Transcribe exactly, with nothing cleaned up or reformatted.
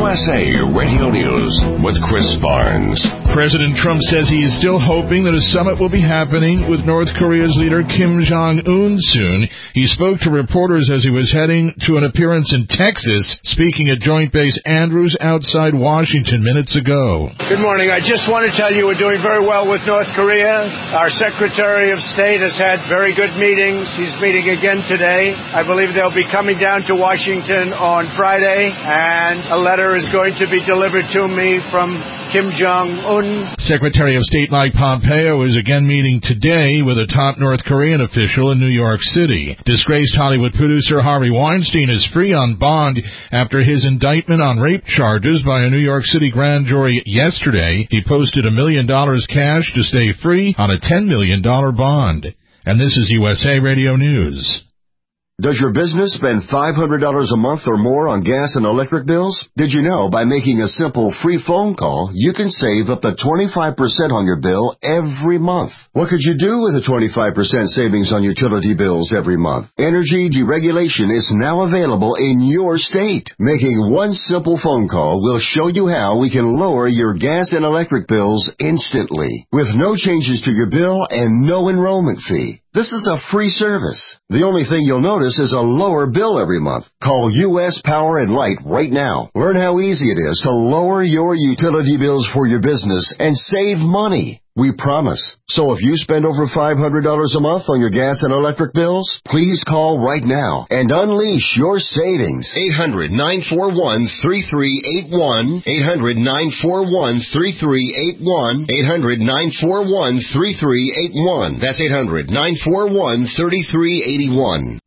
S A Radio News with Chris Barnes. President Trump says he is still hoping that a summit will be happening with North Korea's leader Kim Jong-un soon. He spoke to reporters as he was heading to an appearance in Texas, speaking at Joint Base Andrews outside Washington minutes ago. Good morning. I just want to tell you we're doing very well with North Korea. Our Secretary of State has had very good meetings. He's meeting again today. I believe they'll be coming down to Washington on Friday, and a letter is going to be delivered to me from Kim Jong-un. Secretary of State Mike Pompeo is again meeting today with a top North Korean official in New York City. Disgraced Hollywood producer Harvey Weinstein is free on bond after his indictment on rape charges by a New York City grand jury yesterday. He posted a million dollars cash to stay free on a ten million dollars bond. And this is U S A Radio News. Does your business spend five hundred dollars a month or more on gas and electric bills? Did you know by making a simple free phone call, you can save up to twenty-five percent on your bill every month? What could you do with a twenty-five percent savings on utility bills every month? Energy deregulation is now available in your state. Making one simple phone call will show you how we can lower your gas and electric bills instantly, with no changes to your bill and no enrollment fee. This is a free service. The only thing you'll notice is a lower bill every month. Call U S Power and Light right now. Learn how easy it is to lower your utility bills for your business and save money. We promise. So if you spend over five hundred dollars a month on your gas and electric bills, please call right now and unleash your savings. eight hundred, nine four one, three three eight one. eight hundred, nine four one, three three eight one. eight hundred, nine four one, three three eight one. That's eight hundred, nine four one, three three eight one.